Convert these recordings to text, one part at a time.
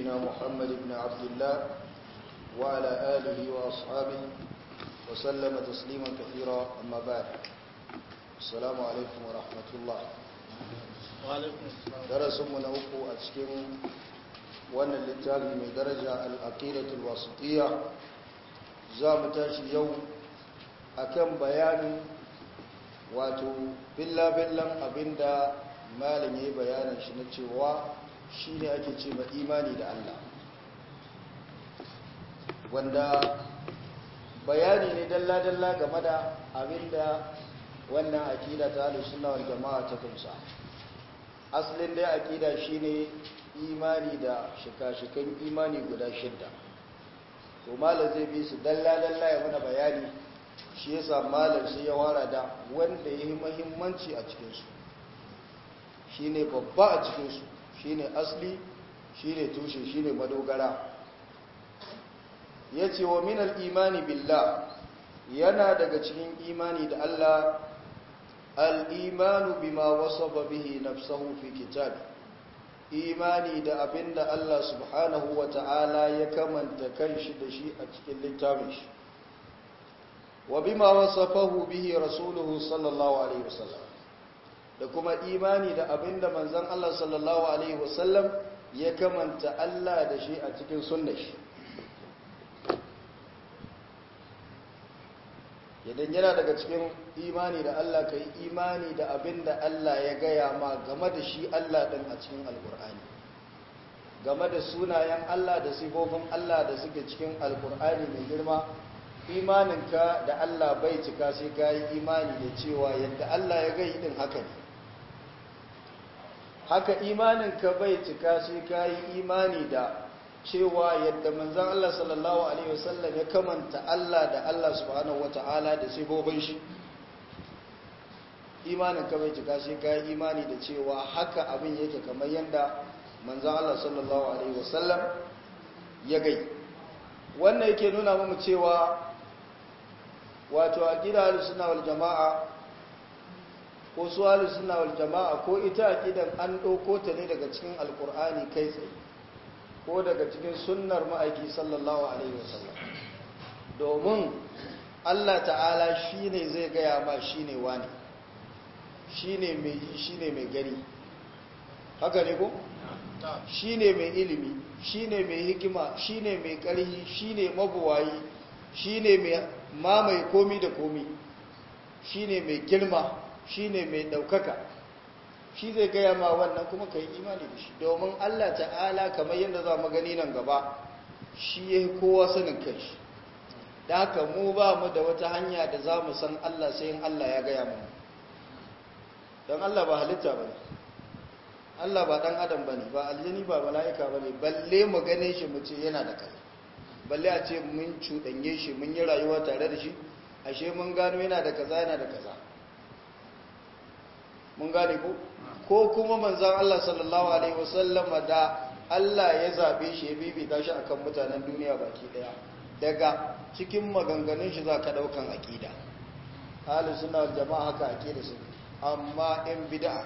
نبينا محمد بن عبد الله وعلى آله وأصحابه وسلم تسليما كثيرا أما بعد السلام عليكم ورحمة الله وعليكم السلام. درس من أوكو أتشكين وأن اللتاق من درجة العقيدة الوسطية زامتاش اليوم أكم بيان wato billa-billan abinda malam ya yi bayanin shi na cewa shi ne ake ce ma imani da Allah wanda bayani ne dalla-dalla game da abinda wannan akida ta sunna wal jama'a ta kunsa. Asalin dai akida shine imani da shika-shikan imani guda shidda, to malam zai bi su dalla-dalla ya mana bayani. Shi yasa malam sai ya wara da wanda ya yi muhimmanci a cikinsu, shi ne babba a cikinsu, shi ne asli, shi ne tushe, shi ne madogara. Ya ce wa minal imani billah, yana daga cikin imani da Allah al'imanu bima wasaba bihi nafsahu fi kitabi, imani da abinda Allah subhanahu wa ta'ala ya kamanta kanshi da shi a cikin littafin shi. وبما وصفه به رسوله صلى الله عليه وسلم da kuma imani da abinda manzon Allah sallallahu alaihi wasallam ya kamanta Allah da shi a cikin sunnar shi. Idan yana daga cikin imani da Allah kai imani da abinda Allah ya gaya ma game da shi Allah din a cikin alkur'ani, game da sunayen Allah da sifofin Allah da suke cikin alkur'ani mai girma. Imaninka da Allah bai cika sai ka yi imani da cewa yadda Allah ya gai din haka ne. Haka imaninka bai cika sai ka yi imani da cewa yadda manzon Allah sallallahu alaihi wasallam ya kamanta Allah da Allah subhanahu wataala da sifofin shi. Imaninka bai cika sai ka yi imani da cewa haka abin yake kamar yadda manzon Allah sallallahu alaihi wasallam ya gai. Wannan yake nuna mu cewa wato aqida al-sunna wal jamaa ko su al-sunna wal jamaa ko ita aqidan an dauko ta ne daga cikin alqur'ani kai tsaye ko daga cikin sunnar ma'aiki sallallahu alaihi wasallam, domin Allah ta'ala shine zai gaya ma shine wani, shine mai shine mai gani, haka ne ko shine mai ilimi, shine mai hikima, shine mai ƙarfi, shine mabuwayi, shine mai mamaye komi da komi, shine mai girma, shine mai ɗaukaka. Shi zai gaya ma wannan kuma ka yi imani da shi, domin Allah ta'ala kamar yadda za mu gani nan gaba shi ya yi kowa sanin kanshi. Da haka mu ba mu da wata hanya da za mu san Allah sai in Allah ya gaya mu, don Allah ba halitta ba ne, Allah ba ɗan adam ba ne, ba aljani ba mala'ika ba ne, balle mu gane shi mu ce yana da kai, balle a ce mun cuɗanye shi mun yi rayuwa tare da shi, ashe mun gano yana da kaza yana da kaza. Mun gane ko kuma manzan Allah sallallahu alaihi wasallama da Allah ya zaɓe shi ya bibita shi akan mutanen duniya baki ɗaya, daga cikin maganganun shi za ka ɗaukan aƙida. Ahlus sunna wal jama'a haka aƙida su, amma 'yan bid'a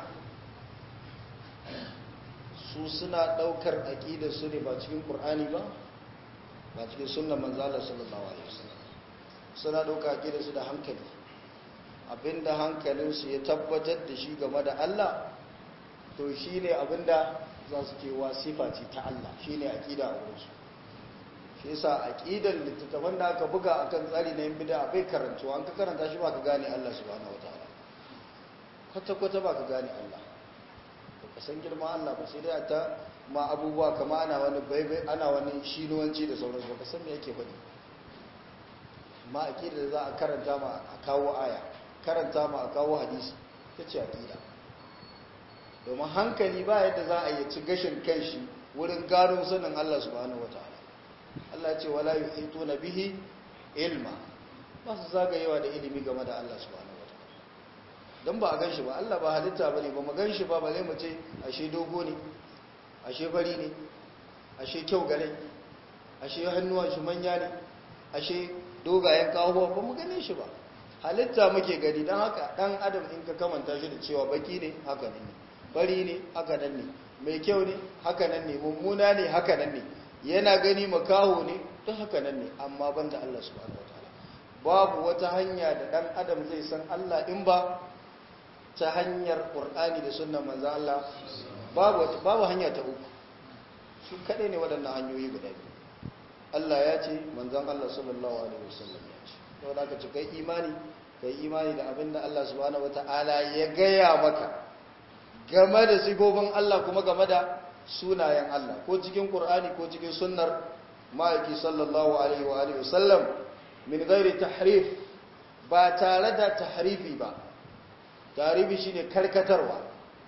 su suna ɗaukar aƙidar su ne ba cikin ƙur'ani ba cikin sunnan manzo Allah sallallahu alaihi wasallam. Suna ɗaukar aƙidar su da hankali, abinda hankalinsu ya tabbatar da shi game da Allah to shine abinda za su ce wa sifa ce ta Allah, shine aƙida a wurinsu. Shi yasa aƙidar littattafan da aka buga akan tsari na yin bid'a bai karantuwa, an ka karanta shi ba ka gane Allah subhanahu wataala, kwata-kwata ba ka gane Allah, ka san girman Allah ba, sai dai ta ma abubuwa kama ana wani baibai ana wani shinuwanci da sauransu, ba ka san me yake faɗi. Ma aqida da za a karanta ma a kawo aya, karanta ma a kawo hadisi, ta ce aqida. Domin hankali ba yadda za a yi ci gashin kanshi wurin gano sanin Allah subhanahu wataala. Allah ya ce wala yuhituna bihi ilma, ba su zagayewa da ilimi game da Allah subhanahu wataala, don ba a gan shi ba. Allah ba halitta ba ne, ba mu gan shi ba bale mu ce ashe dogo ne, ashe bari ne, ashe kyau gare, ashe hannuwan shi manya ne, ashe dogayen kawo ba mu gane shi ba. Halitta muke gani, don haka dan adam in ka kamanta shi da cewa baki ne haka ne, fari ne haka nan ne, mai kyau ne haka nan ne, mummuna ne haka nan ne, yana gani makaho ne duk haka nan ne, amma banda Allah subhanahu wataala babu wata hanya da dan adam zai san Allah in ba ta hanyar Qur'ani da sunnar manzo Allah, babu hanya ta uku, su kadai ne waɗannan hanyoyi guda biyu. Allah ya ce manzon Allah sallallahu alaihi wasallam ya ce, saboda haka ce kai imani da abinda Allah subhanahu wataala ya gaya maka game da sifofin Allah kuma game da sunayen Allah, ko cikin Qur'ani ko cikin sunnar ma'aiki sallallahu alaihi wa alihi wasallam, min ghairi tahrif, ba tare da tahrifi ba. Tahrifi shine karkatar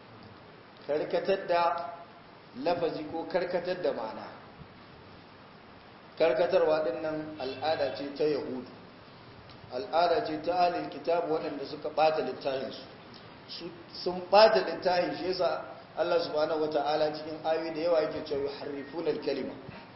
da lafazi ko karkatar da ma'ana. Karkatarwa din nan al'ada ce ta yahudu, al'ada ce ta ahlul kitab waɗanda suka bata littafinsu, sun bata littafin, shi yasa Allah subhanahu wata'ala cikin ayoyi da yawa yake cewa yuharrifuna al-kalima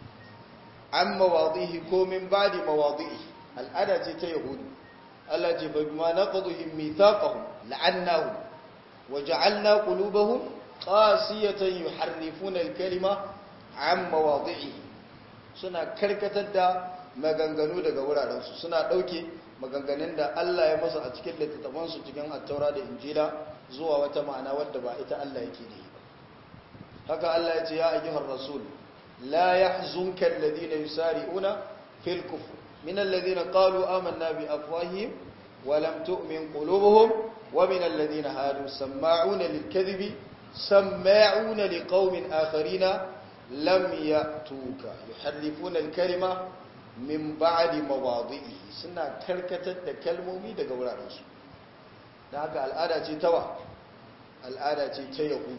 an mawadhihi ko min ba'di mawadhihi, al'ada ce ta yahudu. Allah ce fa bima naqadhum mithaqahum la'annahum wa ja'alna qulubahum qasiyatan yuharrifuna al-kalima an mawadhihi, suna karkatar da maganganu daga wurarensu, suna dauke maganganun da Allah ya masa a cikin littattafansu cikin Attaura da Injila zuwa wata ma'ana wadda ba ita Allah yake da ba. Haka Allah ya ce ya ayyuhar rasul la yahzunka alladhina yusari'una fil kufr min alladhina qalu amanna bi afwahihim wa lam tu'min qulubuhum wa min alladhina hadu sama'una lil kadhibi sama'una liqaumin akharina lam ya'tuka yuharrifuna al kalima min ba'di mawadhihi, suna karkatar da kalmomi daga wurarensu. Da haka al'ada ce tawa, al'ada ce ta yahudu.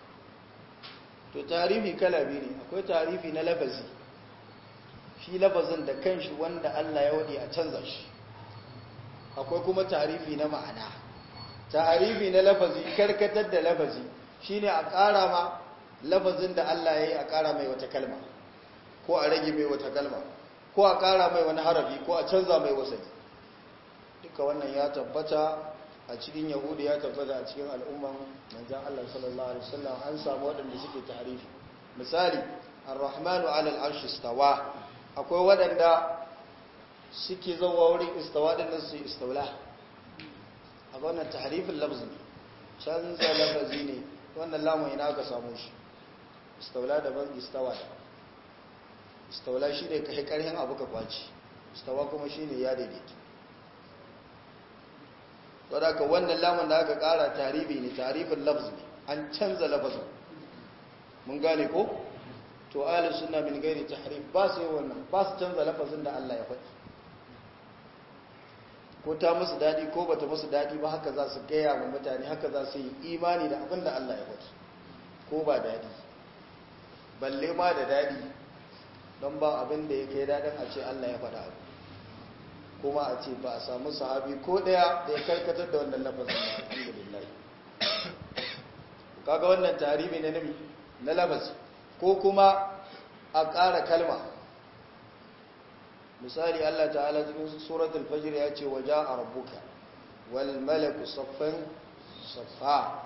To tarihi kala biyu ne, akwai tarihi na lafazi, shi lafazin da kanshi wanda Allah ya wadi a canza shi, akwai kuma tarihi na ma'ana. Tarihi na lafazi, karkatar da lafazi shine a ƙara ma lafazin da Allah ya yi, a ƙara mai wata kalma ko a rage mai wata kalma ko a ƙara mai wani harafi ko a canza mai wasani. Duka wannan ya tabbata a cikin yahudu, ya tabbata a cikin al'umman manzan Allah sallallahu alaihi wasallam, an samu waɗanda suke tarihi. Misali, ar-rahmanu ala al-arshi istawa, akwai waɗanda suke zuwa wurin istawa din nan su istawla, a wannan tahrifin lafzi ne, canza lafazi ne. Wannan lamun ina aka samu shi? Istawla daban, istawa daban. Istawla shi ne kai karhin abu ka kwaci, istawa kuma shi ne ya daidaita. Saboda ka wannan lamun da aka kara tarihi ne, tarifin lafz ne, an canza lafazin. Mun gane ko? To ahlus sunna min gairi tahrif ba su yi wannan, ba su canza lafazin da Allah ya faɗi. Ko ta musu dadi ko bata musu dadi ba, haka za su gaya wa mutane, haka za su yi imani da abin da Allah ya faɗi. Ko ba dadi, balle ma da dadi, don ba abin da ya kai dadin a ce Allah ya faɗa abu, kuma a ce ba a samu sahabi ko ɗaya da ya karkatar da wannan lafazin ba, alhamdulillah. Kaga wannan tarihi ne na lafazi, ko kuma a ƙara kalma. Misali, Allah ta'ala cikin suratul fajr ya ce waja'a rabbuka wal malaku saffan saffa.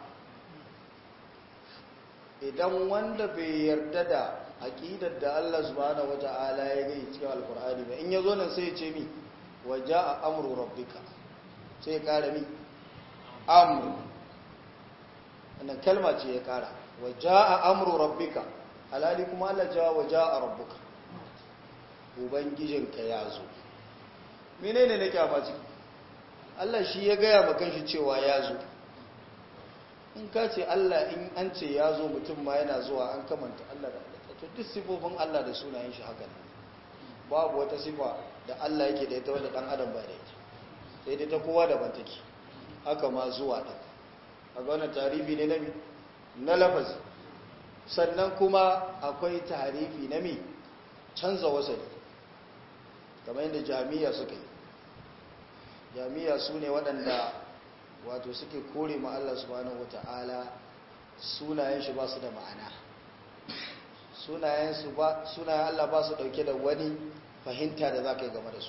Idan wanda bai yarda da aqidar da Allah subhanahu wata'ala ya gai cikin alqur'ani ba, in yazo nan sai ya ce mi waja'a amru rabbika, sai ya kara mi amru, wannan kalma ce ya kara waja'a amru rabbika, alali kuma Allah ja waja'a rabbuka, ubangijinka ya zo. Menene ne kyama ciki? Allah shi ya gaya maka shi cewa ya zo. In ka ce Allah, in an ce ya zo, mutum ma yana zuwa, an kamanta Allah da Allah. To duk sifofin Allah da sunayen shi haka ne. Babu wata sifa da Allah yake da ita wanda dan adam ba da ita, sai dai ta kowa daban take. Haka ma zuwa ɗan a wannan tarihi ne na lafazi. Sannan kuma akwai tarihi na mi canza wasali, kamar yadda jami'a suka yi. Jami'a su ne waɗanda wato suke kore ma Allah subhanahu wata'ala sunayen shi ba su da ma'ana, sunayen Allah ba su ɗauke da wani fahimta da za ka yi game da su.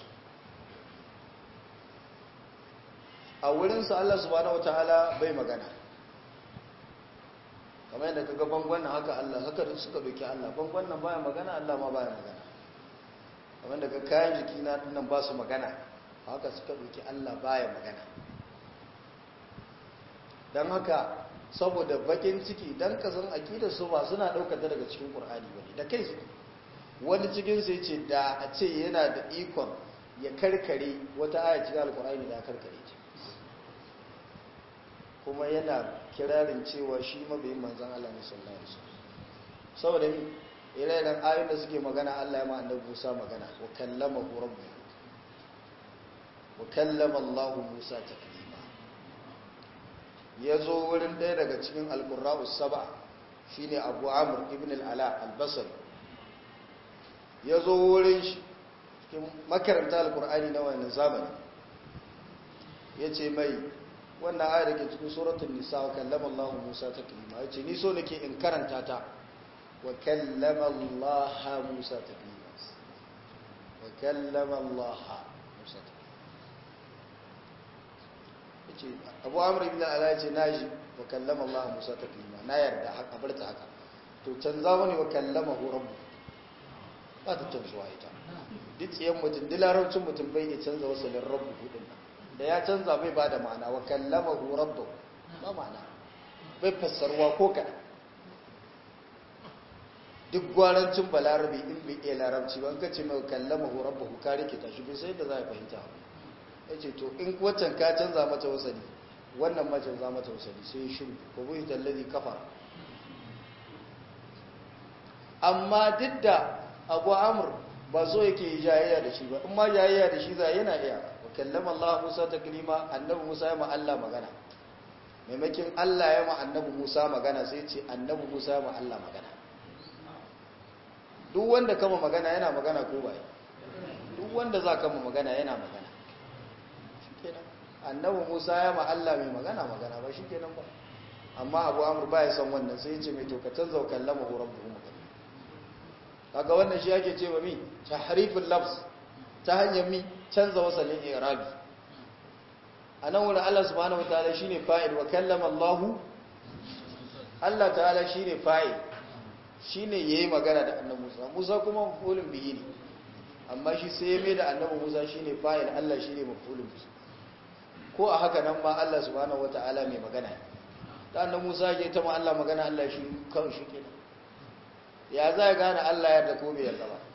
A wurinsa Allah subhanahu wata'ala bai magana, kamar yadda kaga bangon nan haka Allah haka suka doki Allah bangon nan baya magana Allah ma baya magana kamar daga kayan jiki na nan ba su magana haka suka doki Allah baya magana dan haka saboda bakin ciki dan kasan akidar su ba suna daukar ta daga cikin Qur'ani bane da kai wani cikin su yace da a ce yana da ikon ya karkare wata aya cikin Al-Qur'ani da karkare ta kuma yana kirarin cewa shi mabiyin manzan Allah ne sallallahu alaihi wasallam saboda ni ire-iren ayoyin da suke magana Allah ya ma annabi Musa magana wa kallamahu rabbuhu wa kallama Allah Musa taklima yazo wurin ɗaya daga cikin al-qurra'us sab'a shine Abu Amr ibn al-Ala al-Basri yazo wurin shi cikin makaranta al-Qur'ani na wannan zamani yace mai wannan ayar da ke cikin suratul nisa wa kallama Allah Musa taklima yace ni so nake in karanta ta wa kallama Allah Musa taklima wa kallama Allah Musa taklima yace Abu Amr ibn al-Ala yace naji wa kallama Allah Musa taklima na yarda haka barta haka to canza mani wa kallamahu rabbu ba ta canzuwa ita duk tsiyan mutum dilaraucin mutum bai iya canza wasalin rabbu hudun nan da ya canza bai ba da ma'ana wa kallamahu rabbuhu ba ma'ana bai fassarwa ko kada duk gwarancin balarabi in bai iya larabci ba ka ce mai kallamahu rabbuhu ka rikita shi bai sai da za a fahimta ya ce to in waccan ka canza mata wasali wannan ma canza mata wasali sai ya shiru ko bai tallazi kafa amma duk da Abu Amr ba so yake jayayya da shi ba in ma jayayya da shi za yana iya kallama Allah Musa taklima annabi Musa ya ma Allah magana maimakin Allah ya ma annabi Musa magana sai ce annabi Musa ya ma Allah magana duk wanda kama magana yana magana ko bai duk wanda za kama magana yana magana shikenan annabi Musa ya ma Allah mai magana magana ba shikenan ba amma Abu Amr ba ya san wannan sai ya ce mai to ka canza kallama rabbuhu magana kaga wannan shi yake cewa mi tahriful lafz ta hanyar mi canza wasalin irabi a nan wurin Allah subhanahu wataala shine fa'il wa kallama Allah ta'ala shine fa'il shine yayi magana da annabi Musa Musa kuma maf'ulun bihi ne amma shi sai ya mai da annabi Musa shine fa'il Allah shine maf'ulun bihi ko a haka nan ma Allah subhanahu wataala mai magana da annabi Musa ya ta ma Allah magana Allah shi kawai shi kenan ya za gane Allah ya da ko bai yarda ba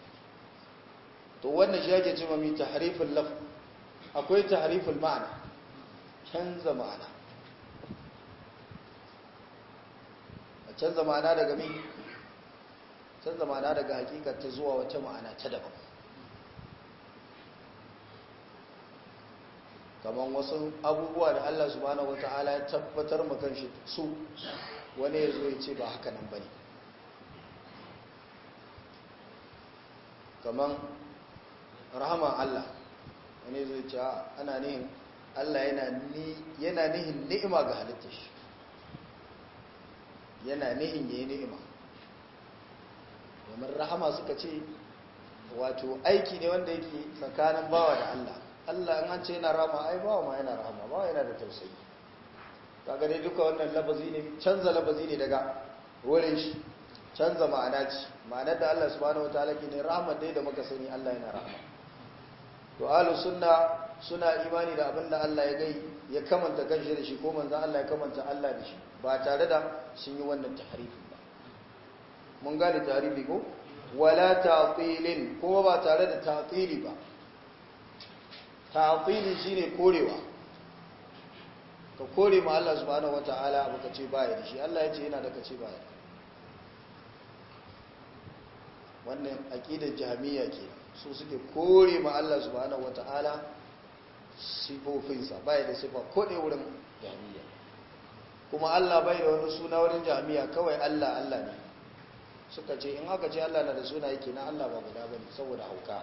to wannan shi yake cewa mi tahriful lafz akwai tahriful ma'ana canza ma'ana a canza ma'ana daga mi canza ma'ana daga hakikar ta zuwa wata ma'ana ta daban kaman wasu abubuwa da Allah subhanahu wataala ya tabbatar maka shi su wani yazo ya ce ba haka nan bane kaman rahama Allah wani zai ce ana nihin Allah yana nihin ni'ima ga halittar shi yana nihin yayi ni'ima domin rahama suka ce wato aiki ne wanda yake tsakanin bawa da Allah Allah in an ce yana rahama ai bawa ma yana rahama bawa yana da tausayi kaga dai duka wannan lafazi ne canza lafazi ne daga wurin shi canza ma'ana ce ma'anar da Allah subhanahu wataala ke ne rahama dai da muka sani Allah yana rahama to ahlus sunna suna imani da abinda Allah ya gai ya kamanta kanshi da shi ko manzo Allah ya kamanta Allah da shi ba tare da sun yi wannan tahrifi ba mun gane tahrifi ko wala ta'tilin kuma ba tare da ta'tili ba ta'tili shine korewa ka kore ma Allah subhanahu wataala abu kace baya da shi Allah ya ce yana da kace baya wannan aqidar jahmiya ke su suke kore ma Allah subhanahu wataala sifofinsa bai da sifa ko dai wurin jahmiya kuma Allah bai da wani suna wurin jahmiya kawai Allah Allah ne suka ce in aka ce Allah na da suna yake na Allah ba guda bane saboda hauka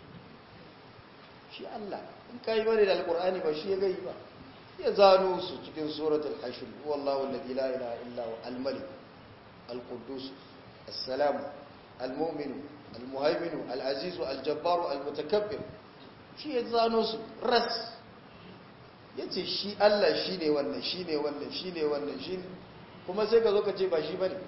shi Allah in kai bane da alqur'ani ba shi ya gai ba ya zano su cikin suratul hashr wallahu alladhi la ilaha illa huwa al-malik al-quddus as-salam al-mu'min al-muhaymin al-aziz al-jabbar al-mutakabbir shi ya zano su ras yace shi Allah shine wannan shine wannan shine wannan shine kuma sai ka zo ka ce ba shi bane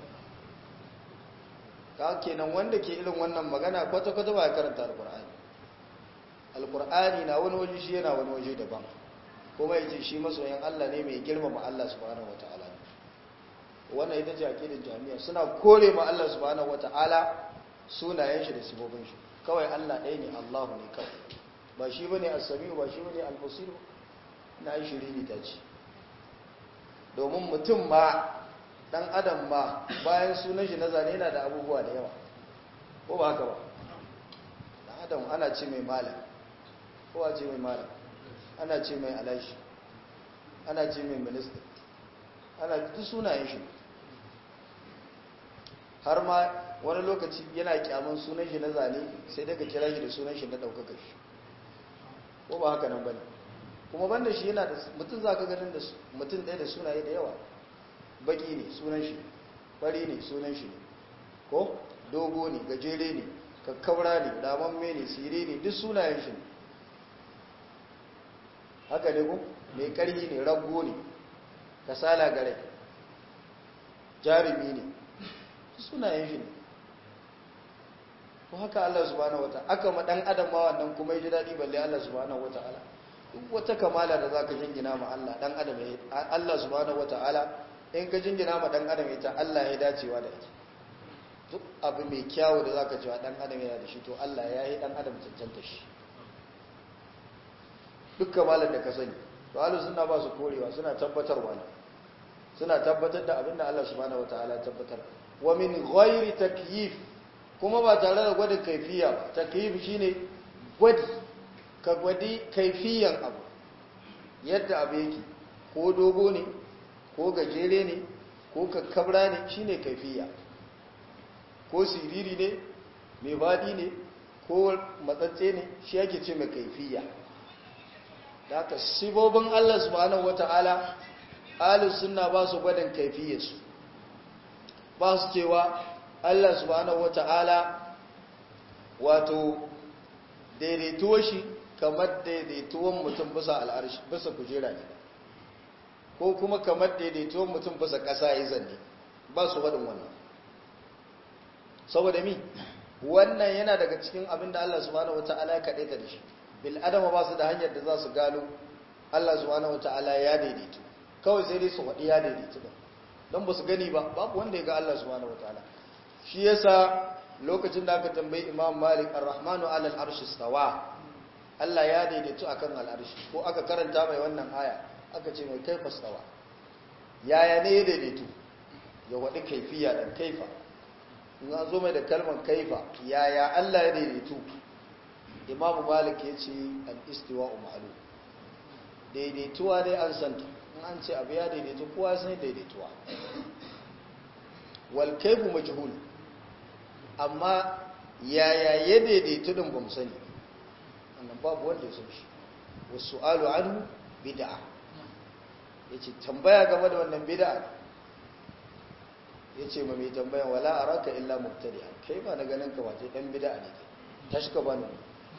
ka kenan wanda ke irin wannan magana kwata-kwata ba ya karanta alkur'ani alkur'ani na wani waje shi yana wani waje daban kuma yace shi masoyin Allah ne mai girmama Allah subhanahu wataala wannan ita ce aqidar jami'a suna kore ma Allah subhanahu wataala sunayen shi da sifofin shi kawai Allah ɗaya ne Allahu ne kawai ba shi bane as-sami'u ba shi bane al-basir na shiriri ta ce domin mutum ma dan adam ma bayan sunan shi na zane yana da abubuwa da yawa ko ba haka ba dan adam ana ce mai malam ko a ce mai malam ana ce mai alashi ana ce mai minista ana duk sunayen shi har ma wani lokaci yana kyaman sunan shi na zane sai daga kira shi da sunan shi na ɗaukaka shi ko ba haka nan bane kuma banda shi yana da mutum za ka ganin da mutum ɗaya da sunaye da yawa baki ne sunan shi fari ne sunan shi ne ko dogo ne gajere ne kakkaura ne damamme ne sire ne duk sunayen shi ne haka ne ko mai ƙarfi ne raggo ne kasala gare jarumi ne sunayen shi ne ko haka Allah subhanahu wataala aka ma dan adam ma wannan kuma yaji dadi balle Allah subhanahu wataala duk wata kamala da zaka jingina ma Allah dan adam Allah subhanahu wataala in ka jingina ma dan adam ita Allah ya dacewa da ita duk abu mai kyawu da zaka cewa dan adam yana da shi to Allah ya yi dan adam cancanta shi duk kamalar da ka sani to ahlus sunna ba su korewa suna tabbatarwa ne suna tabbatar da abinda Allah subhanahu wataala ya tabbatar wa min ghairi takyif kuma ba tare da gwadin kaifiya ba takyif shine gwadi ka gwadi kaifiyan abu yadda abu yake ko dogo ne ko gajere ne ko kakkabra ne shine kaifiya ko siriri ne mai fadi ne ko matsatse ne shi yake ce mai kaifiya da haka sibobin Allah subhanahu wata'ala ahlus sunna ba su gwadin kaifiyarsu ba su cewa Allah subhanahu wata'ala wato daidaituwa shi kamar daidaituwan mutum bisa al'arshi bisa kujera ne ko kuma kamar daidaituwan mutum bisa ƙasa ya zanne ba su gwadin wannan saboda mi wannan yana daga cikin abin da Allah subhanahu wata'ala ya kaɗaita da shi bil adama ba su da hanyar da za su gano Allah subhanahu wata'ala ya daidaitu kawai sai dai su faɗi ya daidaitu ba don ba su gani ba babu wanda ya ga Allah subhanahu wata'ala shi yasa lokacin da aka tambayi Imam Malik ar-Rahmanu 'ala al-arshi istawa Allah ya daidaitu akan al-arshi ko aka karanta mai wannan aya aka ce mai kaifa istawa yaya ne ya daidaitu ya wadi kaifiya dan kaifa in an zo mai da kalmar kaifa yaya Allah ya daidaitu Imam Malik ya ce al-istiwa'u ma'lum daidaituwa dai an santa in an ce abu ya daidaitu kowa sai daidaituwa wal kayfu majhul amma yaya ya daidaitu din bamu sani wannan babu wanda ya san shi wasu'alu anhu bid'a yace tambaya game da wannan bid'a yace ma mai tambayan wala araka illa mubtadi'a kai ba na ganin ka wace dan bid'a ne tashi ka bani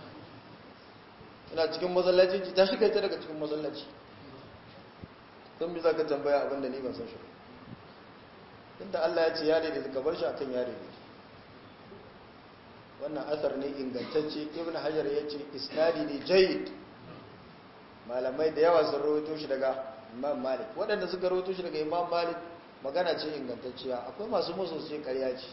ina cikin masallaci tashi kai ta daga cikin masallaci don bi zaka tambaya abinda ni ban san shi inda Allah ya ce ya daidaita ka bar shi akan ya daidaita wannan asar ne ingantacce ibn hajar ya ce isnadi ne jayyid malamai da yawa sun rawaito shi daga imam malik waɗanda suka rawaito shi daga imam malik magana ce ingantacciya akwai masu musu sai ƙarya ce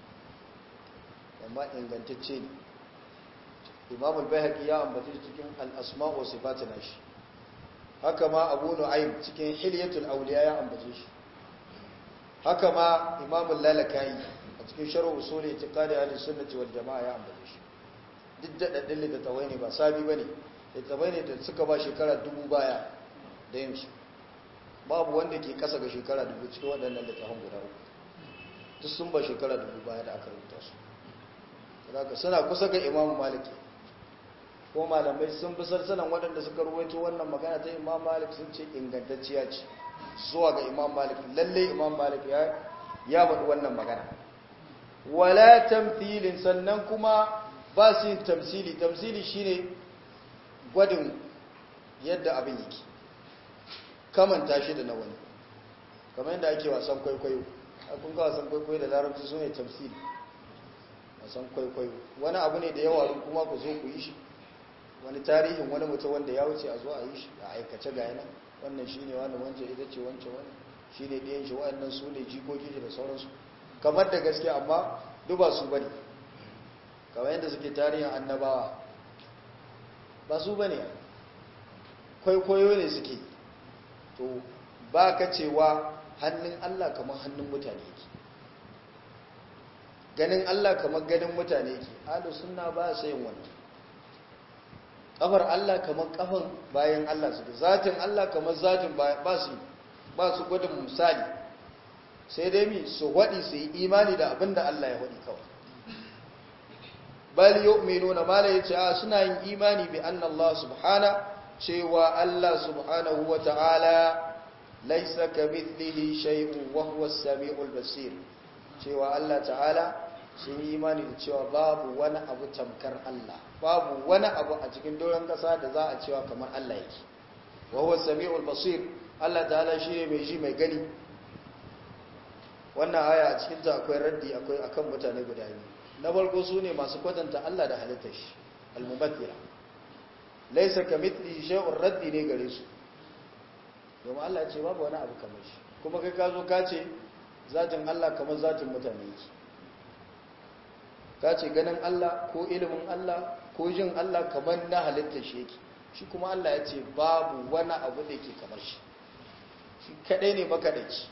amma ingantacce ne imam al-bayhaqi ya ambace shi cikin al-asma' wa sifat nashi haka ma abu nu'aym cikin hilyatul awliya ya ambace shi haka ma imam al-lalakai a cikin sharh usul i'tiqadi ahli-sunnah wal jamaa ya ambace shi duk da daddin da tawai ne ba sabi bane da tawai ne da suka ba shekara 2000 baya da yin su babu wanda ke kasa ga shekara 2000 cikin waɗannan littafan guda uku duk sun ba shekara 2000 baya da aka rubuta su saboda suna kusa ga imam maliki ko malamai sun fi sarsanan waɗanda suka ruwaito wannan magana ta imam malik sun ce ingantacciya ce zuwa ga imam malik lalle imam malik ya faɗi wannan magana wala tamthilin sannan kuma ba su yin tamsili shine gwadin yadda abin yake kamanta shi da na wani kamar yadda ake wasan kwaikwayo kun ga wasan kwaikwayo da larabci su ne tamsili wasan kwaikwayo wani abu ne da yawa kuma ku zo ku yi shi wani tarihin wani mutum wanda ya wuce a zo a yi shi a aikace ga yana wannan shi ne wani wancan ita ce wancan wani shi ne ɗayan shi waɗannan su ne jikoki shi da sauransu kamar da gaske amma duba su bane kamar yadda suke tarihin annabawa ba su bane kwaikwayo ne suke to ba ka cewa hannun Allah kamar hannun mutane yake ganin Allah kamar ganin mutane yake ahlus sunna ba sai yin wannan kafar Allah kamar kafan bayan Allah suke zatin Allah kamar zatin ba su gudun misali sai dai mi su wadi su yi imani da abinda Allah ya wadi kawai bal yu'minuna ma la yace suna yin imani bi anna Allah subhana cewa Allah subhanahu wa ta'ala laisa kamithlihi shay'un wa huwa as-sami'ul basir cewa Allah ta'ala sun yi imani da cewa babu wani abu tamkar Allah babu wani abu a cikin doron kasa da za a cewa kamar Allah yake wa huwa as-sami'ul basir Allah ta'ala shi ne mai ji mai gani wannan aya a cikin ta akwai raddi akwai akan mutane guda biyu na farko su ne masu kwatanta Allah da halittar shi al-mubattila laisa kamithlihi shay'un raddi ne gare su domin Allah ya ce babu wani abu kamar shi kuma kai ka zo ka ce zatin Allah kamar zatin mutane yake ka ce ganin Allah ko ilimin Allah ko jin Allah kamar na halittar shi yake shi kuma Allah ya ce babu wani abu da yake kamar shi shi kadai ne makadaici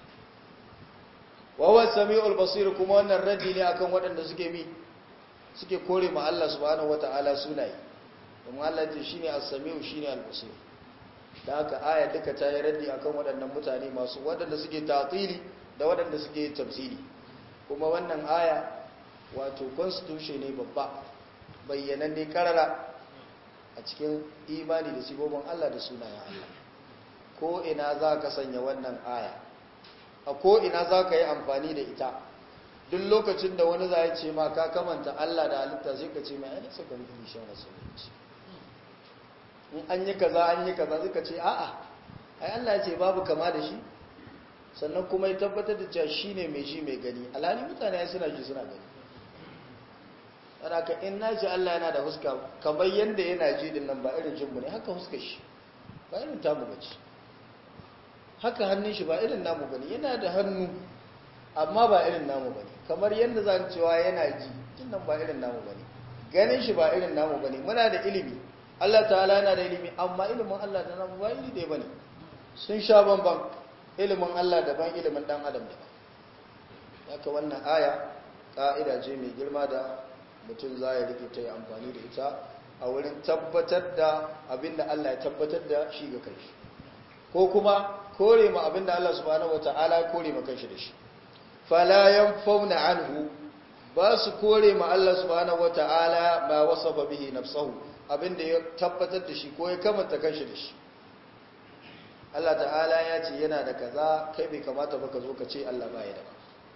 wa huwa samiul basir kuma wannan raddi ne akan waɗanda suke kore ma Allah subhanahu wataala sunaye domin Allah ya ce shine as-sami'u shine al-basir da haka aya duka ta yi raddi akan waɗannan mutane masu waɗanda suke tatili da waɗanda suke tafsiri kuma wannan aya wato constitution ne babba bayyananne karara a cikin imani da sifofin Allah da sunayen Allah ko ina za ka sanya wannan aya a ko ina za ka yi amfani da ita duk lokacin da wani za ya ce ma ka kamanta Allah da halitta sai ka ce mai ainihin saka mutum shan wasu in an yi kaza suka ce a'a ai Allah ya ce babu kama da shi sannan kuma ya tabbatar da cewa shine mai ji mai gani alhali mutane suna ji suna gani ana ka in naji Allah yana da huska kamar yanda yana ji din nan ba irin jinmu ne haka huskar shi ba irin tamu bace haka hannun shi ba irin namu bane yana da hannu amma ba irin namu bane kamar yanda zan cewa yana ji din nan ba irin namu bane ganin shi ba irin namu bane muna da ilimi Allah ta'ala yana da ilimi amma ilimin Allah da namu ba iri ɗaya bane sun sha bamban ilimin Allah daban ilimin dan adam daban haka wannan aya ka'ida ce mai girma da mutum za ya rike ta yi amfani da ita a wurin tabbatar da abinda Allah ya tabbatar da shi ga kanshi ko kuma kore ma abinda Allah subhanahu wataala ya kore ma kanshi da shi fala yanfauna anhu ba su kore ma Allah subhanahu wataala ma wasafa bihi nafsuhu abinda ya tabbatar da shi ko ya kamanta kanshi da shi Allah ta'ala ya ce yana da kaza kai bai kamata ba ka zo ka ce Allah ba ya da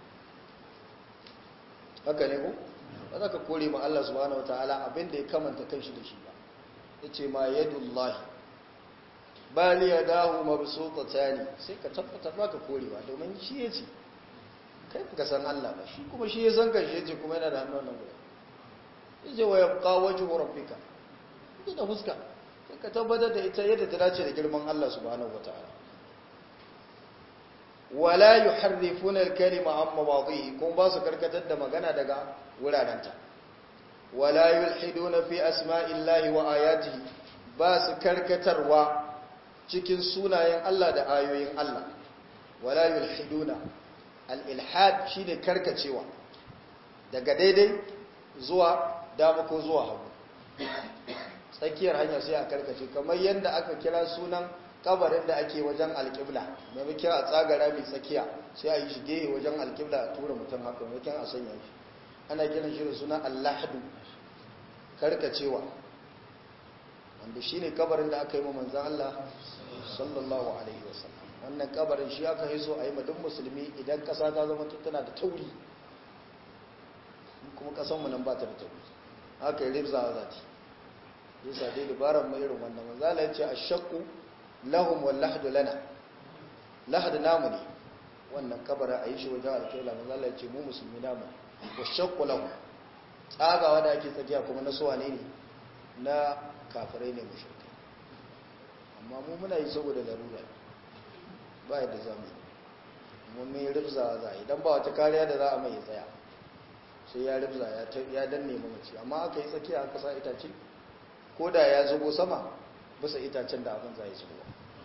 haka ne ko ba za ka kore ma Allah subhanahu wataala abinda ya kamanta kanshi da shi ba yace ma yadullahi bal yadahu mabsutatani sai ka tabbatar ba ka kore ba domin shi yace kai ka san Allah ba shi kuma shi ya san kanshi yace kuma yana da hannun nan guda yace wa yabqa wajhu rabbika da fuska sai ka tabbatar da ita yadda ta dace da girman Allah subhanahu wataala wala yuharrifuna al-kalima an mawadhihi kun ba su karkatar da magana daga wurarenta wala yulhiduna fi asma'illahi wa ayatihi ba su karkatarwa cikin sunayen Allah da ayoyin Allah wala yulhiduna al-ilhad shine karkacewa daga daidai zuwa dama ko zuwa hagu tsakiyar hanya sai a karkace kamar yadda aka kira sunan kabarin da ake wajen alƙibla maimakon a tsagara mai tsakiya sai a yi shi gehe wajen alƙibla a tura mutum haka maimakon a sanya shi ana kiran shi da sunan allahadu karkacewa wanda shi ne kabarin da aka yi ma manzan Allah sallallahu alaihi wasallam wannan kabarin shi aka yi so a yi ma duk musulmi idan ƙasa ta zama tana da tauri kuma ƙasanmu nan ba ta da tauri haka yi ribzawa za ta yasa dai dabaran mai irin wannan manzala ya ce ashaqu lahum wal lahdu lana lahdu namu ne wannan kabarin a yi shi wajen alkaila manzo Allah ya ce mu musulmi da mu wa shaqqu lahu tsagawa da ake tsakiya kuma na suwa ne na kafirai ne mushrikai amma mu muna yi saboda larura ba yadda za mu mun mai ribza za idan ba wata kariya da za a mai tsaya sai ya ribza ya danne mamaci amma aka yi tsakiya aka sa itace ko da ya zubo sama bisa itacen da abin za ya zubo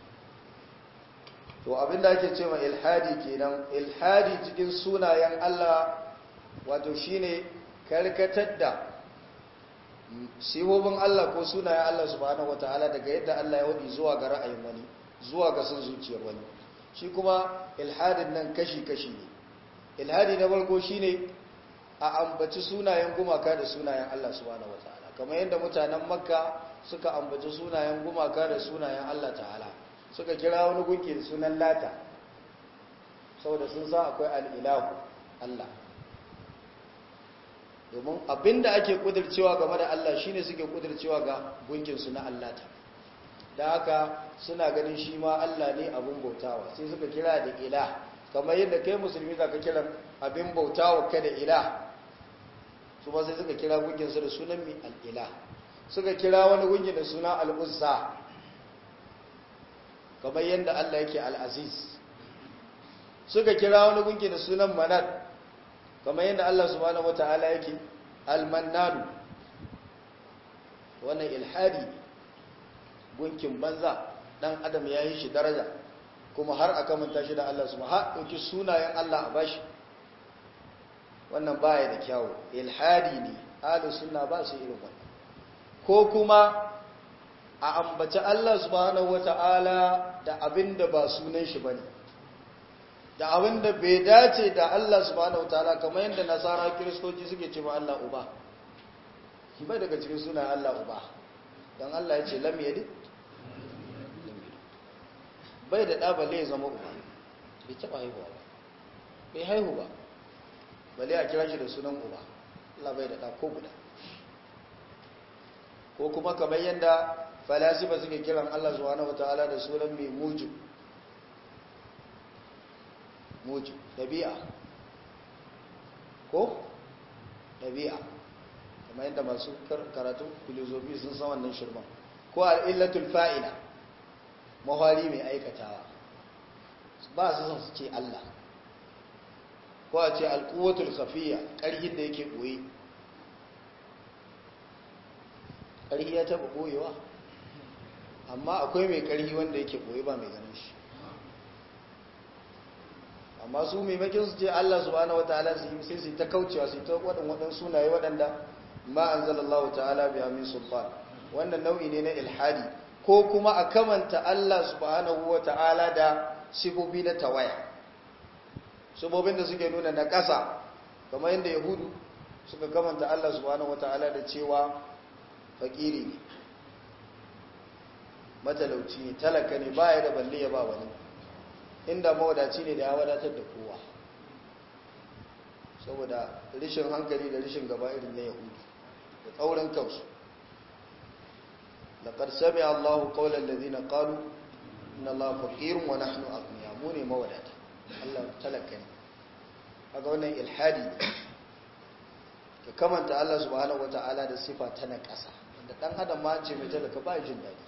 to abinda ake ce ma ilhadi kenan ilhadi cikin sunayen Allah wato shine karkatar da sifofin Allah ko sunayen Allah subhanahu wataala daga yadda Allah ya wadi zuwa ga ra'ayin wani zuwa ga son zuciyar wani shi kuma ilhadin nan kashi-kashi ne ilhadi na farko shine a ambaci sunayen gumaka da sunayen Allah subhanahu wataala kamar yadda mutanen Makka suka ambaci sunayen gumaka da sunayen Allah ta'ala suka kira wani gunki da sunan Lata saboda sun sa akwai al-ilahu Allah domin abinda ake kudircewa game da Allah shine suke kudircewa ga gunkin su na Allah ta da haka suna ganin shi ma Allah ne abin bautawa sai suka kira da ilah kamar yadda kai musulmi zaka kira abin bautawa ka da ilah su ba sai suka kira gunkin su da sunan mi al-ilah suka kira wani gunki da suna al-uzza kamar yadda Allah yake al-aziz suka kira wani gunki da sunan manat kamar yadda Allah subhanahu wataala yake al-mannan wannan ilhadi gunkin banza dan adam ya yi shi daraja kuma har aka manta shi da Allah subhanahu har dauki sunayen Allah a bashi wannan baya da kyawu ilhadi ne ahlus sunna ba su irin wannan ko kuma a ambaci Allah subhanahu wataala da abinda ba sunan shi bane da abinda bai dace da Allah subhanahu wataala kamar yadda nasara kiristoci suke cewa Allah uba shi bai daga cikin sunayen Allah uba dan Allah ya ce lam yalid bai da ɗa balle ya zama uba bai taɓa haihuwa ba bai haihu ba balle a kira shi da sunan uba Allah bai da ɗa ko guda ko kuma kamar yadda falasifa suke kiran Allah subhanahu wataala da sunan mai mujib ɗabi'a ko ɗabi'a kamar yadda masu karatun filozofi sun san wannan shirman ko al'illatul fa'ila mahwari mai aikatawa ba su son su ce Allah ko a ce alkuwatul khafiyya ƙarhin da yake ɓoye ƙarhi ya taɓa ɓoyewa amma akwai mai ƙarhi wanda yake ɓoye ba mai ganin shi amma su maimakin su ce Allah subhanahu wataala su yi sai su ta kaucewa su ta waɗannan sunaye waɗanda ma anzalallahu ta'ala biha min sultan wannan nau'i ne na ilhadi ko kuma a kamanta Allah subhanahu wataala da sifofi na tawaya sifofin da suke nuna na ƙasa kamar yadda yahudu suka kamanta Allah subhanahu wataala da cewa fakiri ne matalauci ne talaka ne baya da balle ya ba wani inda mawadaci ne da ya wadatar da kowa saboda rishin hankali da rishin gaba irin na yahudu da tsaurin kansu laqad sami'a Allahu qawla alladhina qalu inna Allaha faqirun wa nahnu aghniya mu ne mawadata Allah talaka ne kaga wannan ilhadi ka kamanta Allah subhanahu wataala da sifa ta na ƙasa da dan adam ma ce mai talaka ba jin dadi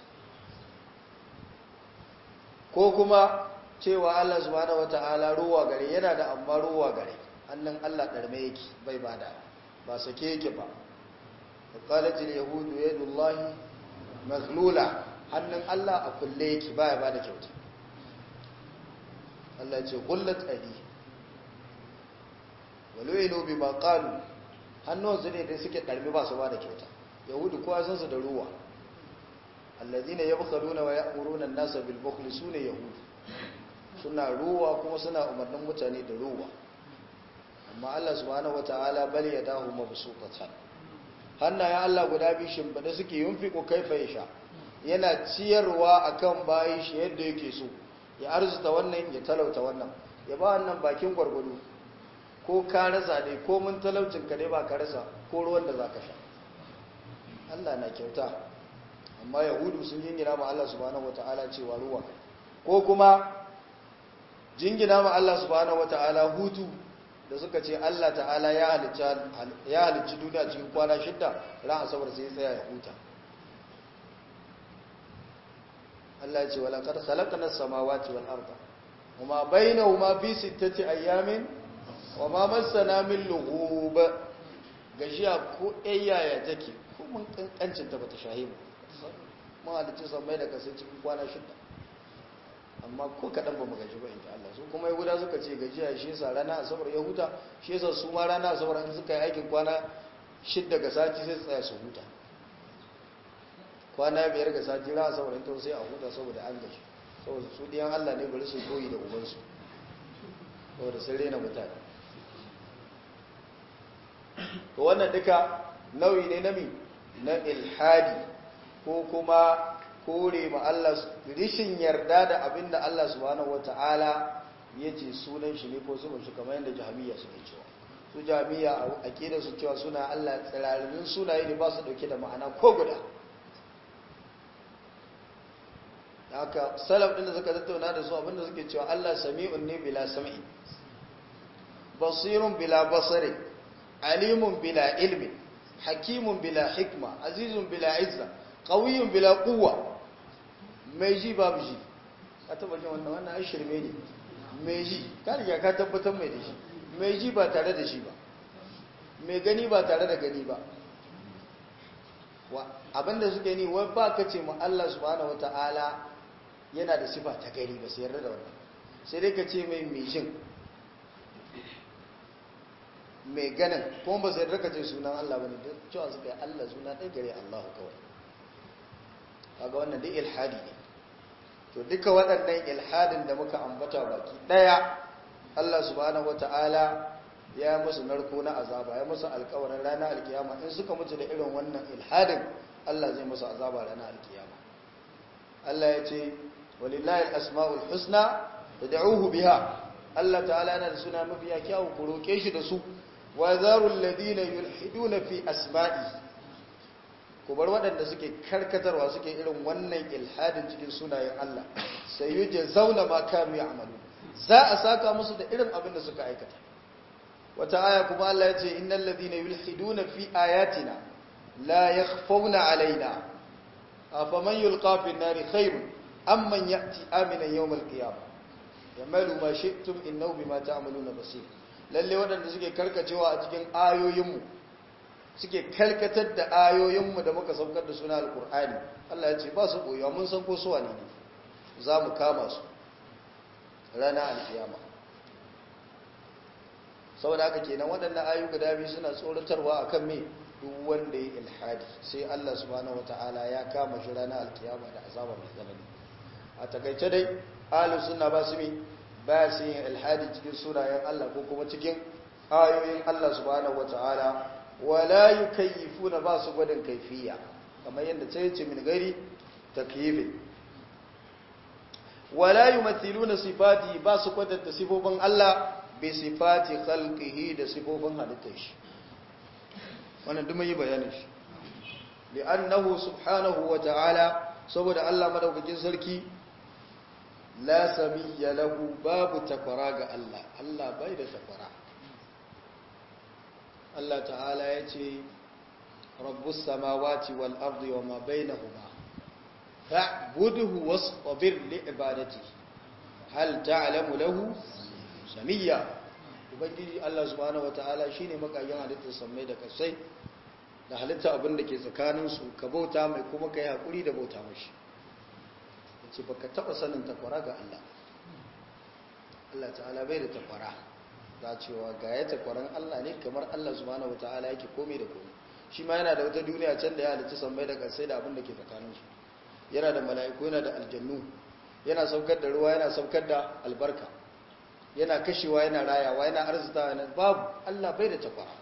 ko kuma cewa Allah subhanahu wataala ruwa gare yana da amma ruwa gare annan Allah darme yake bai bada ba sake yake ba qalatil yahudu yadullahi maghlula hannun Allah a kulle yake baya bada kyauta Allah ya ce qullat ali walu'inu bima qalu hannun su ne da suke darme ba su bada kyauta yahudu kowa san su da ruwa alladhina yabkhaluna wa ya'muruna an-nasa bil bukhli sune yahudu suna ruwa kuma suna umarnin mutane da ruwa amma Allah subhanahu wataala bal yadahu mabsuutatan hannayen Allah guda biyu shimfida suke yunfiqu kaifa yasha yana ciyarwa akan bayin shi yadda yake so ya arzuta wannan ya talauta wannan ya ba wannan bakin gwargwado ko ka rasa dai ko mun talaucin ka dai ba ka rasa ko ruwan da zaka sha Allah na kyauta amma yahudu sun yi nira ma Allah subhanahu wataala cewa ruwa ko kuma jingina ma Allah subhanahu wata'ala hutu da suka ce Allah ta'ala ya halicci duniya cikin kwana 6 ran asabar sai ya tsaya ya huta. Allah ya ce wala qad khalaqna as-samawati wal arda wama bainahuma fi 6 ayamin wama massana min lughub. Gashiya ko ayyaya take ko mun kankancin ta bata shahimu mun halicci sammai da kasai cikin kwana 6 amma ko kaɗan ba mu gaji ba inda Allah su kuma yahuda suka ce gajiya shi yasa rana asabar ya huta shi yasa su ma rana asabar in suka yi aikin kwana 6 ga sati sai su tsaya su huta kwana 5 ga sati rana asabar in to sai a huta saboda an gaji saboda su diyan Allah ne bari su koyi da ubansu saboda sun rena mutane to wannan duka nauyi ne na ilhadi ko kuma kore ma Allah rishin yarda da abin da Allah subhanahu wata'ala ya ce sunan shi ne ko sunan shi kamar yadda jahamiya suke cewa su jahamiya a aqidar su cewa suna Allah tsirarin sunaye ne ba su dauke da ma'ana ko guda haka salaf din da suka tattauna da su abinda suke cewa Allah sami'un ne bila sam'i basirun bila basari alimun bila ilmi hakimun bila hikma azizun bila izza qawiyyun bila quwwa mai ji babu ji ka taba jin wannan ai shirme ne mai ji ka riga ka tabbatar mai da shi mai ji ba tare da shi ba mai gani ba tare da gani ba abinda suke ni wai ba ka ce mu Allah subhanahu wataala yana da sifa ta gani ba sai yarda da wannan sai dai ka ce mai jin mai ganin kuma ba sai raka ce sunan Allah bane duk cewa suka yi Allah suna ɗaya gare Allah kawai kaga wannan dai ilhadi ne to duka waɗannan ilhadin da muka ambata baki ɗaya Allah subhanahu wata'ala ya musu narko na azaba ya musu alƙawarin ranar alkiyama in suka mutu da irin wannan ilhadin Allah zai musu azaba ranar alkiyama Allah ya ce walillahi al-asma'ul husna fad'uhu biha Allah ta'ala yana da suna mafiya kyawu ku roke shi da su wa zarul ladina yulhiduna fi asma'i ku bar waɗanda suke karkatarwa suke irin wannan ilhadin cikin sunayen Allah sai yuje zauna ma kanu ya'malu za a saka musu da irin abin da suka aikata wata aya kuma Allah ya ce innal ladina yulhiduna fi ayatina la yakhfawna alaina afaman yulqa fi an-nari khairun amman ya'ti aminan yawm al-qiyamah yamalu ma shi'tum innahu bima ta'maluna basir lalle waɗanda suke karkacewa a cikin ayoyinmu suke kalkatar da ayoyinmu da muka saukar da suna alkur'ani Allah ya ce ba su koyuwa mun san ko suwa ne za mu kama su rana alkiyama saboda haka kenan waɗannan ayoyi guda biyu suna tsoratarwa akan me duk wanda ya ilhadi sai Allah subhanahu wataala ya kama shi rana alkiyama da azaba mai tsanani a takaice dai ahlus sunna ba su ba su yin ilhadi cikin sunayen Allah ko kuma cikin ayoyin Allah subhanahu wataala wala yukayyifuna ba su gwadin kaifiya kamar yadda ta yace min gari takyifin wala yumathiluna sifati ba su kwatanta sifofin Allah bi sifati khalqihi da sifofin halittar shi wannan duk mai bayanin shi li'annahu subhanahu wa ta'ala saboda Allah madaukakin sarki la samiyya lahu babu takwara ga Allah Allah bai da takwara Allah ta'ala ya ce rabbus samawati wal ardi wa ma bainahuma fa'budhu wasbir li ibadati hal ta'lamu lahu samiyya ubangiji Allah subhanahu wataala shine makayin halittar sammai da kasai da halitta abin da ke tsakanin su ka bauta mai kuma kai hakuri da bauta mashi yace baka taba sanin takwara ga Allah Allah ta'ala bai da takwara da cewa ga ya takwaran Allah ne kamar Allah subhanahu wataala yake komai da komai shi ma yana da wata duniya can da ya halitta sammai da kasai da abin da ke tsakanin su yana da mala'iku yana da aljannu yana saukar da ruwa yana saukar da albarka yana kashewa yana rayawa yana arzita yana babu Allah bai da takwara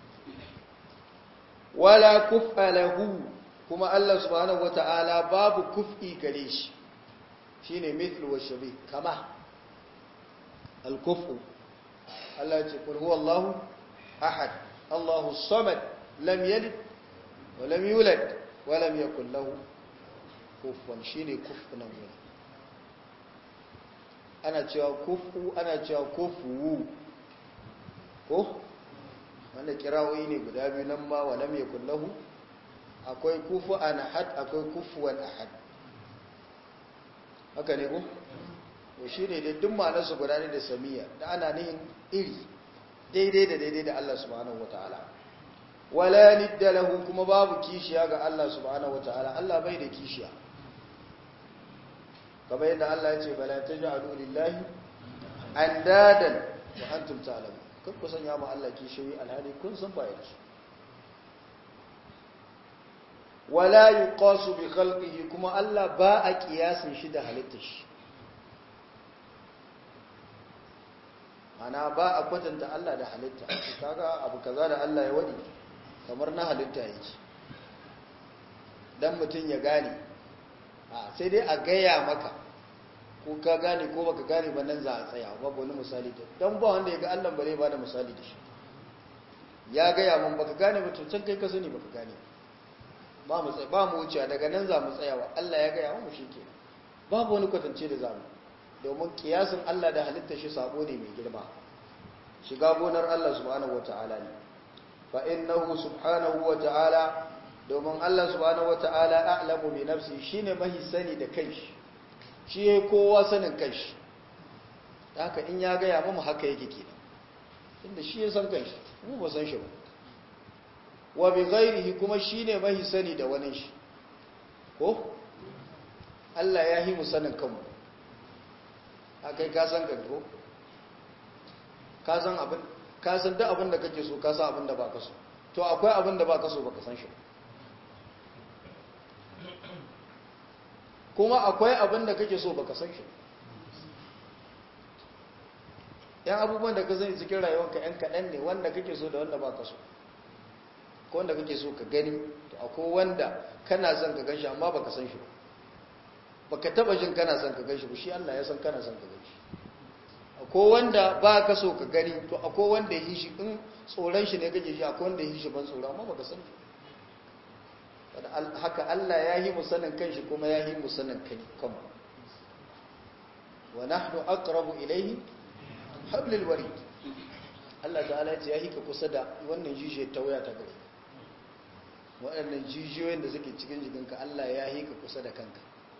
wala kufa lahu kuma Allah subhanahu wata'ala babu kufi gare shi shine mithlu wa shabih kama al-kufu Allah ya ce qul huwallahu ahad Allahu samad lam yalid wa lam yulad wa lam yakul lahu kufuwan shine kufu nan ana cewa kufu ana cewa kufu ko wanda kirawoyi ne guda biyu nan ma wa lam yakul lahu akwai kufu an ahad akwai kufuwan ahad haka ne ko to shi ne dai duk ma'anarsu guda ne da samiya da ana nihin iri daidai da daidai da Allah subhanahu wataala wala nidda lahu kuma babu kishiya ga Allah subhanahu wataala Allah bai da kishiya kamar yadda Allah ya ce bala taj'alu lillahi andadan wa antum ta'lamun kun ku sanya ma Allah kishiyoyi alhali kun san bai da su wala yuqasu bi khalqihi kuma Allah ba a kiyasin shi da halittar shi ana ba a kwatanta Allah da halitta kaga abu kaza da Allah ya wadi kamar na halitta yake dan mutun ya gane sai dai a gaya maka ko ka gane ko baka gane ba nan za a tsaya babu wani misali da dan ba wanda ya ga Allah bare ba da misali da shi ya gaya mun baka gane ba to can kai ka sani baka gane ba mu tsaya ba mu wuce daga nan za mu tsayawa Allah ya gaya mu shikenan babu wani kwatance da zamu domin kiyasin Allah da halitta shi sabo ne mai girma shiga gonar Allah subhanahu wataala ne fa innahu subhanahu wataala domin Allah subhanahu wataala a'lamu bi nafsi shine mahi sani da kanshi shi yayi kowa sanin kanshi haka in ya ga ya mu haka yake kenan inda shi ya san kanshi mu ba san shi ba wa bi ghairihi kuma shine mahi sani da wani shi ko Allah ya yi mu sanin kanmu akai ka san ka ko ka san abin ka san duk abin da kake so ka san abin da baka so to akwai abin da baka so baka san shi kuma akwai abin da kake so baka san shi yan abubuwan da ka sani cikin rayuwarka yan kaɗan ne wanda kake so da wanda baka so ko wanda kake so ka gani to akwai wanda kana son ka ganshi amma baka san shi ba baka taba jin kana son ka ganshi ba shi Allah ya san kana son ka ganshi akwai wanda ba ka so ka gani to akwai wanda yi shi in tsoron shi ne kake shi akwai wanda yi shi ban tsoro amma baka san shi haka Allah ya yi musanin kanshi kuma ya yi musanin kanmu wa nahnu aqrabu ilayhi hablil warid Allah ta'ala ya ce ya hika kusa da wannan jijiyar ta waya ta gare waɗannan jijiyoyin da suke cikin jikinka Allah ya hika kusa da kanka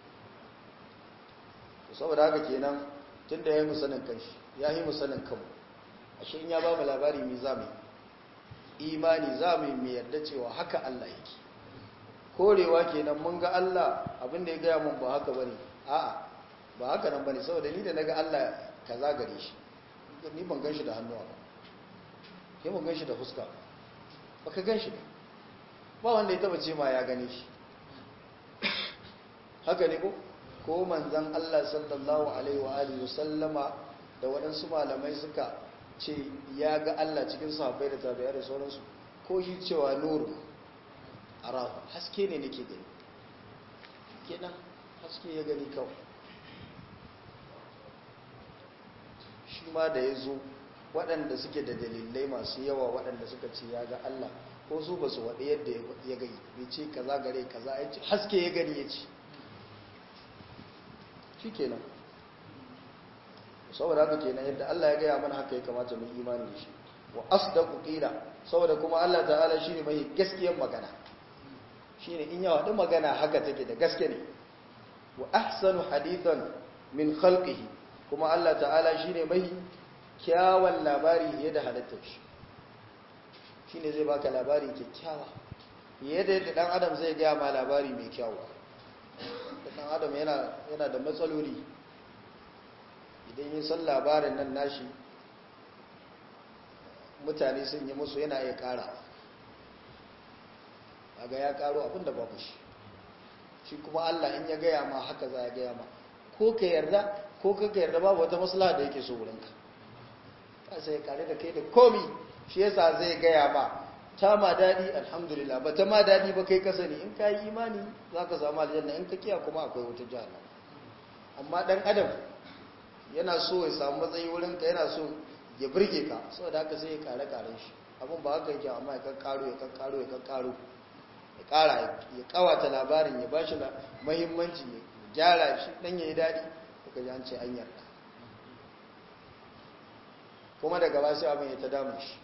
saboda haka kenan tunda ya yi musanin kanshi ya yi musanin kanmu ashe in ya ba mu labari mai zamu imani zamu mai yarda cewa haka Allah yake korewa kenan mun ga Allah abinda ya gaya mun ba haka bane a'a ba haka nan bane saboda ni da naga Allah kaza gare shi ni ban ganshi da hannuwa ba kai ban ganshi da fuska ba ka ganshi ba wanda ya taba ce ma ya gane shi haka ne ko manzon Allah sallallahu alaihi wa alihi wasallama da waɗansu malamai suka ce ya ga Allah cikin sahabbai da tabi'ai da sauransu ko shi cewa nuru arahu haske ne nake gani kenan haske ya gani kawai shi ma da ya zo waɗanda suke da dalilai masu yawa waɗanda suka ce ya ga Allah ko su ba su waɗe yadda ya gani bai ce kaza gare kaza ya ce haske ya gani ya ce shi kenan saboda haka kenan yadda Allah ya gaya mana haka ya kamata mu imani da shi wa asdaqu qila saboda kuma Allah ta'ala shine mai gaskiyar magana shine in ya wadi magana haka take da gaske ne wa ahsanu hadithan min khalqihi kuma Allah ta'ala shine mai kyawun labari fiye da halittar shi shine zai baka labari kyakkyawa fiye da yadda dan adam zai ga ma labari mai kyawu dan adam yana da matsaloli idan yin san labarin nan nashi mutane sun yi musu yana iya kara aga ya karo abinda babu shi shi kuma Allah in ya gaya ma haka za ya gaya ma ko ka yarda ko ka yarda babu wata maslaha da yake so wurinka sai ya kare da kai da komi shi yasa zai gaya ma ta ma dadi alhamdulillah ba ta ma dadi ba kai ka sani in ka yi imani za ka samu aljanna in ka kiya kuma akwai wata jahannama amma dan adam yana so ya samu matsayi wurinka yana so ya burge ka saboda haka sai ya kare karen shi abin ba haka yake amma ya kakkaro ya kakkaro ya kakkaro ya kara ya kawata labarin ya bashi muhimmanci ya gyara shi dan yayi dadi kuka ji an ce an yarda kuma daga ba sai abin ya ta damu shi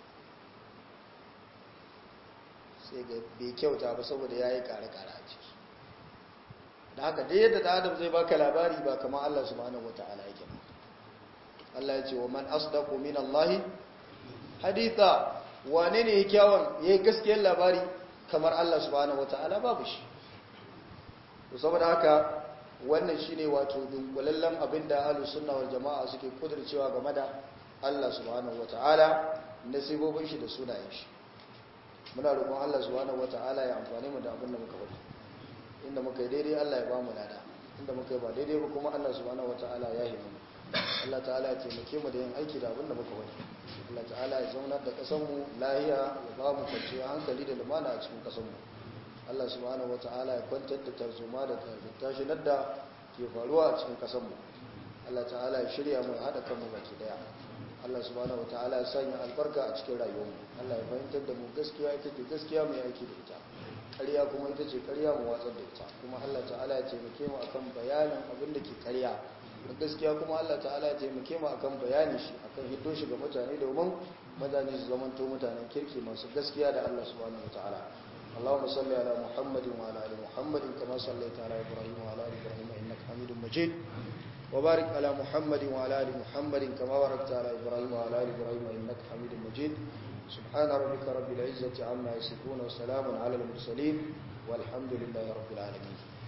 sai ga bai kyauta ba saboda ya yi kare-kare a ciki da haka da yadda da adam zai baka labari ba kamar Allah subhanahu wata'ala yake ba Allah ya ce wa man asdaqu min Allah haditha wane ne kyawun yayi gaskiyar labari kamar Allah subhanahu wata'ala babu shi to saboda haka wannan shine wato dunkulallen abinda ahlus sunna wal jamaa suke kudircewa game da Allah subhanahu wata'ala nasibobin shi da sunayen shi muna roƙon Allah subhanahu wata'ala ya amfane mu da abin da muka faɗi inda muka yi daidai Allah ya ba mu lada inda muka yi ba daidai ba kuma Allah subhanahu wata'ala ya yi mu Allah ta'ala ya taimake mu da yin aiki da abin da muka faɗi Allah ta'ala ya zauna da ƙasar mu lahiya ya ba mu kwanciyar hankali da lumana a cikin ƙasar mu Allah subhanahu wata'ala ya kwantar da tarzoma da tashinar da ke faruwa a cikin ƙasar mu Allah ta'ala ya shirya mu haɗa kanmu baki daya Allah subhanahu wataala ya sanya albarka a cikin rayuwarmu Allah ya fahimtar da mu gaskiya ita ce gaskiya mai aiki da ita ƙarya kuma ita ce ƙarya mu watsar da ita kuma Allah ta'ala ya taimake mu akan bayanin abin da ke ƙarya da gaskiya kuma Allah ta'ala ya taimake mu akan bayanin shi akan hiddo shi ga mutane domin mutane su zamanto mutanen kirki masu gaskiya da Allah subhanahu wataala اللهم صل على محمد وعلى ال محمد كما صليت على ابراهيم وعلى ال ابراهيم انك حميد مجيد وبارك على محمد وعلى ال محمد كما باركت على ابراهيم وعلى ال ابراهيم انك حميد مجيد سبحان ربك رب العزه عما يصفون وسلام على المرسلين والحمد لله رب العالمين